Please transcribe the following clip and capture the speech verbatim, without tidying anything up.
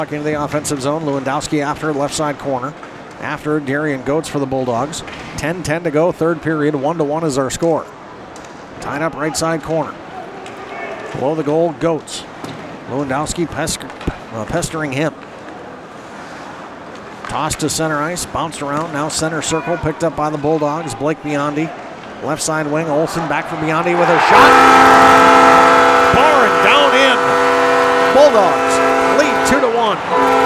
Into the offensive zone. Lewandowski after left side corner. After Darian Goetz for the Bulldogs. ten ten to go, third period. one to one is our score. Tied up right side corner. Below the goal, Goetz. Lewandowski pester, uh, pestering him. Tossed to center ice, bounced around, now center circle, picked up by the Bulldogs. Blake Biondi, left side wing, Olsen back for Biondi with a shot. Bar and down in. Bulldogs lead two to one.